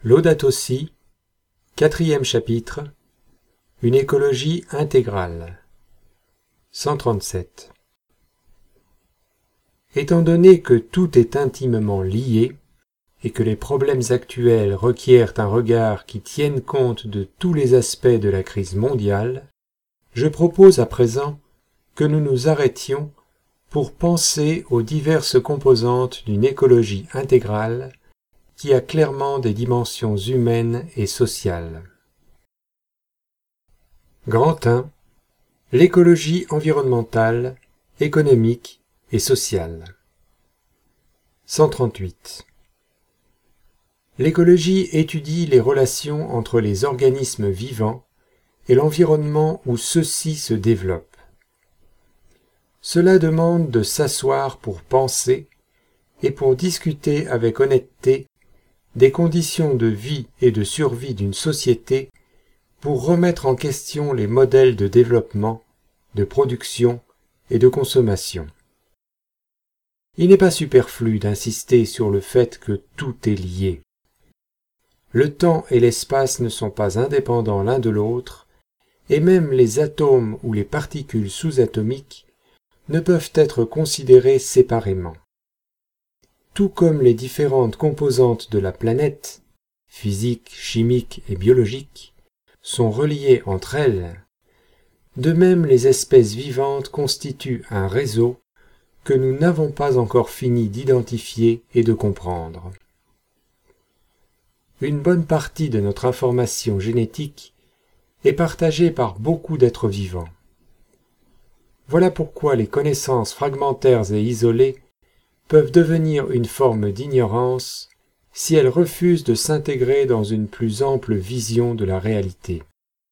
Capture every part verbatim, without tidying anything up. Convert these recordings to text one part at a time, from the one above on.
Laudato Si, quatrième chapitre, une écologie intégrale. cent trente-sept. Étant donné que tout est intimement lié, et que les problèmes actuels requièrent un regard qui tienne compte de tous les aspects de la crise mondiale, je propose à présent que nous nous arrêtions pour penser aux diverses composantes d'une écologie intégrale qui a clairement des dimensions humaines et sociales. Grand un. L'écologie environnementale, économique et sociale. cent trente-huit. L'écologie étudie les relations entre les organismes vivants et l'environnement où ceux-ci se développent. Cela demande de s'asseoir pour penser et pour discuter avec honnêteté des conditions de vie et de survie d'une société pour remettre en question les modèles de développement, de production et de consommation. Il n'est pas superflu d'insister sur le fait que tout est lié. Le temps et l'espace ne sont pas indépendants l'un de l'autre, et même les atomes ou les particules sous-atomiques ne peuvent être considérés séparément. Tout comme les différentes composantes de la planète, physiques, chimiques et biologiques, sont reliées entre elles, de même les espèces vivantes constituent un réseau que nous n'avons pas encore fini d'identifier et de comprendre. Une bonne partie de notre information génétique est partagée par beaucoup d'êtres vivants. Voilà pourquoi les connaissances fragmentaires et isolées peuvent devenir une forme d'ignorance si elles refusent de s'intégrer dans une plus ample vision de la réalité.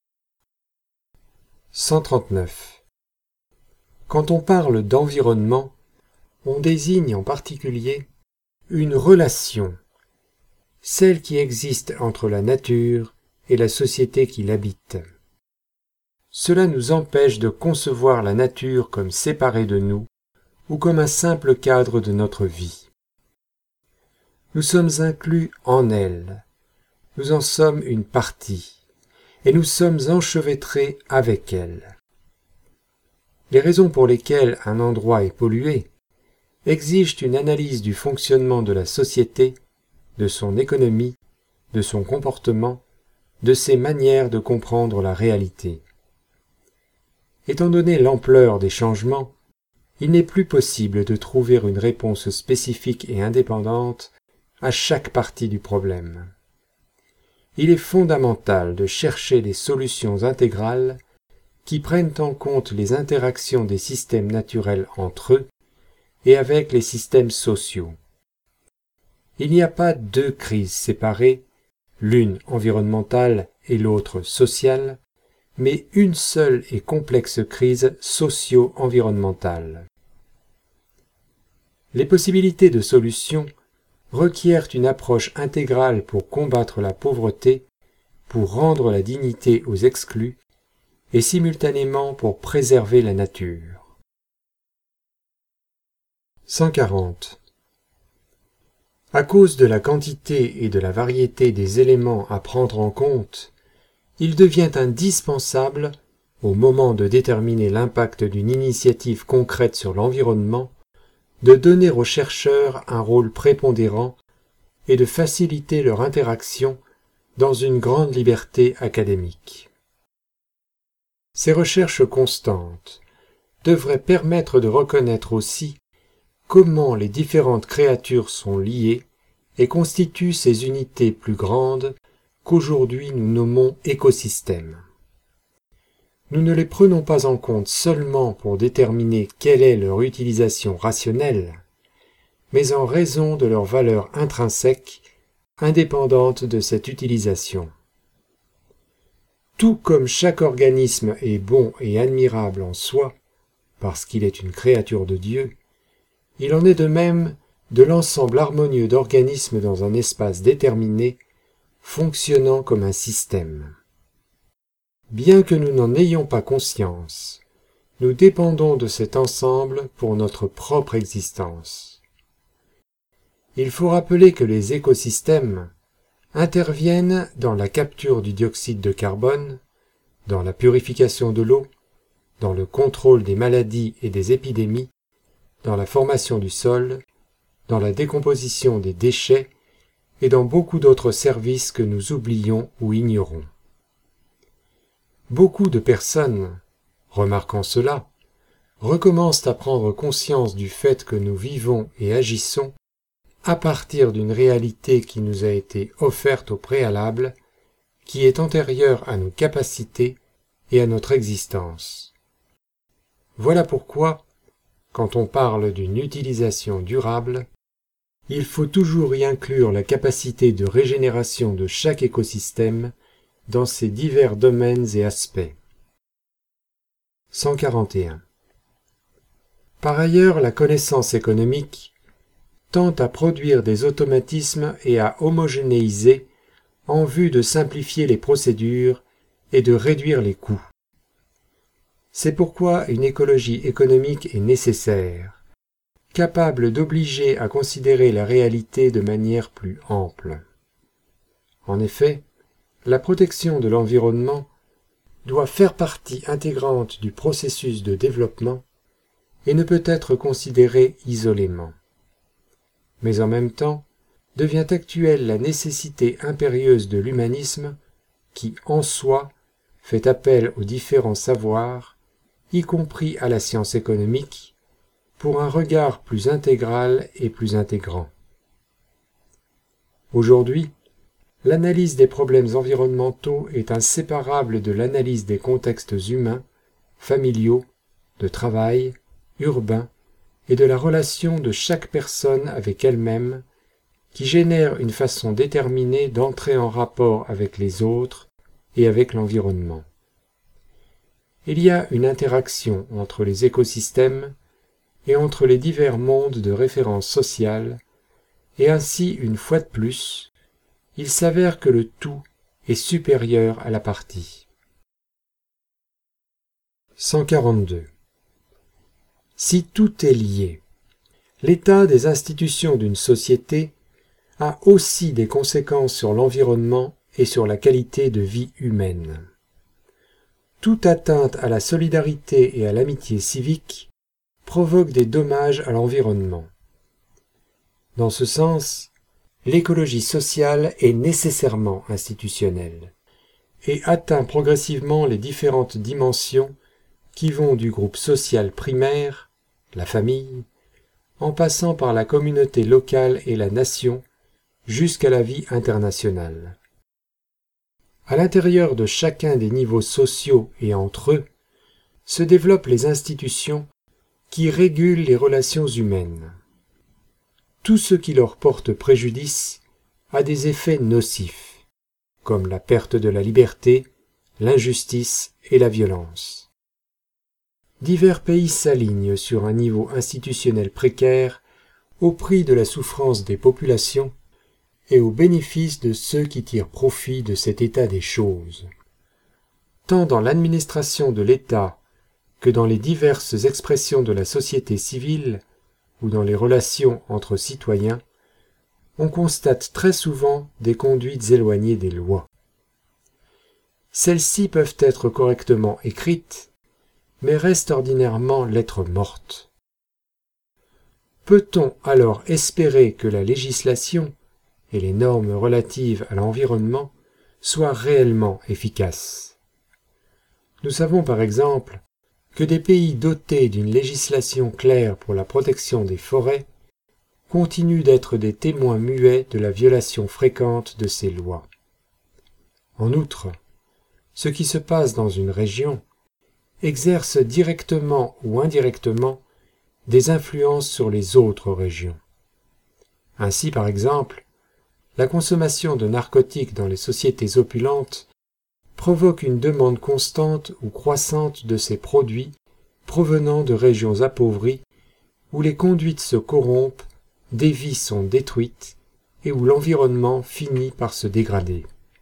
cent trente-neuf. Quand on parle d'environnement, on désigne en particulier une relation, celle qui existe entre la nature et la société qui l'habite. Cela nous empêche de concevoir la nature comme séparée de nous ou comme un simple cadre de notre vie. Nous sommes inclus en elle, nous en sommes une partie, et nous sommes enchevêtrés avec elle. Les raisons pour lesquelles un endroit est pollué exigent une analyse du fonctionnement de la société, de son économie, de son comportement, de ses manières de comprendre la réalité. Étant donné l'ampleur des changements, il n'est plus possible de trouver une réponse spécifique et indépendante à chaque partie du problème. Il est fondamental de chercher des solutions intégrales qui prennent en compte les interactions des systèmes naturels entre eux et avec les systèmes sociaux. Il n'y a pas deux crises séparées, l'une environnementale et l'autre sociale, mais une seule et complexe crise socio-environnementale. Les possibilités de solution requièrent une approche intégrale pour combattre la pauvreté, pour rendre la dignité aux exclus, et simultanément pour préserver la nature. cent quarante. À cause de la quantité et de la variété des éléments à prendre en compte, il devient indispensable, au moment de déterminer l'impact d'une initiative concrète sur l'environnement, de donner aux chercheurs un rôle prépondérant et de faciliter leur interaction dans une grande liberté académique. Ces recherches constantes devraient permettre de reconnaître aussi comment les différentes créatures sont liées et constituent ces unités plus grandes qu'aujourd'hui nous nommons écosystèmes. Nous ne les prenons pas en compte seulement pour déterminer quelle est leur utilisation rationnelle, mais en raison de leur valeur intrinsèque, indépendante de cette utilisation. Tout comme chaque organisme est bon et admirable en soi, parce qu'il est une créature de Dieu, il en est de même de l'ensemble harmonieux d'organismes dans un espace déterminé, fonctionnant comme un système. Bien que nous n'en ayons pas conscience, nous dépendons de cet ensemble pour notre propre existence. Il faut rappeler que les écosystèmes, interviennent dans la capture du dioxyde de carbone, dans la purification de l'eau, dans le contrôle des maladies et des épidémies, dans la formation du sol, dans la décomposition des déchets et dans beaucoup d'autres services que nous oublions ou ignorons. Beaucoup de personnes, remarquant cela, recommencent à prendre conscience du fait que nous vivons et agissons à partir d'une réalité qui nous a été offerte au préalable, qui est antérieure à nos capacités et à notre existence. Voilà pourquoi, quand on parle d'une utilisation durable, il faut toujours y inclure la capacité de régénération de chaque écosystème dans ses divers domaines et aspects. cent quarante et un. Par ailleurs, la connaissance économique tend à produire des automatismes et à homogénéiser en vue de simplifier les procédures et de réduire les coûts. C'est pourquoi une écologie économique est nécessaire, capable d'obliger à considérer la réalité de manière plus ample. En effet, la protection de l'environnement doit faire partie intégrante du processus de développement et ne peut être considérée isolément. Mais en même temps, devient actuelle la nécessité impérieuse de l'humanisme qui, en soi, fait appel aux différents savoirs, y compris à la science économique, pour un regard plus intégral et plus intégrant. Aujourd'hui, l'analyse des problèmes environnementaux est inséparable de l'analyse des contextes humains, familiaux, de travail, urbains, et de la relation de chaque personne avec elle-même, qui génère une façon déterminée d'entrer en rapport avec les autres et avec l'environnement. Il y a une interaction entre les écosystèmes et entre les divers mondes de référence sociale, et ainsi, une fois de plus, il s'avère que le tout est supérieur à la partie. cent quarante-deux. Si tout est lié, l'état des institutions d'une société a aussi des conséquences sur l'environnement et sur la qualité de vie humaine. Toute atteinte à la solidarité et à l'amitié civique provoque des dommages à l'environnement. Dans ce sens, l'écologie sociale est nécessairement institutionnelle et atteint progressivement les différentes dimensions qui vont du groupe social primaire, la famille, en passant par la communauté locale et la nation, jusqu'à la vie internationale. À l'intérieur de chacun des niveaux sociaux et entre eux, se développent les institutions qui régulent les relations humaines. Tout ce qui leur porte préjudice a des effets nocifs, comme la perte de la liberté, l'injustice et la violence. Divers pays s'alignent sur un niveau institutionnel précaire au prix de la souffrance des populations et au bénéfice de ceux qui tirent profit de cet état des choses. Tant dans l'administration de l'État que dans les diverses expressions de la société civile ou dans les relations entre citoyens, on constate très souvent des conduites éloignées des lois. Celles-ci peuvent être correctement écrites, mais restent ordinairement lettres mortes. Peut-on alors espérer que la législation et les normes relatives à l'environnement soient réellement efficaces? Nous savons par exemple que des pays dotés d'une législation claire pour la protection des forêts continuent d'être des témoins muets de la violation fréquente de ces lois. En outre, ce qui se passe dans une région exerce directement ou indirectement des influences sur les autres régions. Ainsi, par exemple, la consommation de narcotiques dans les sociétés opulentes provoque une demande constante ou croissante de ces produits provenant de régions appauvries où les conduites se corrompent, des vies sont détruites et où l'environnement finit par se dégrader.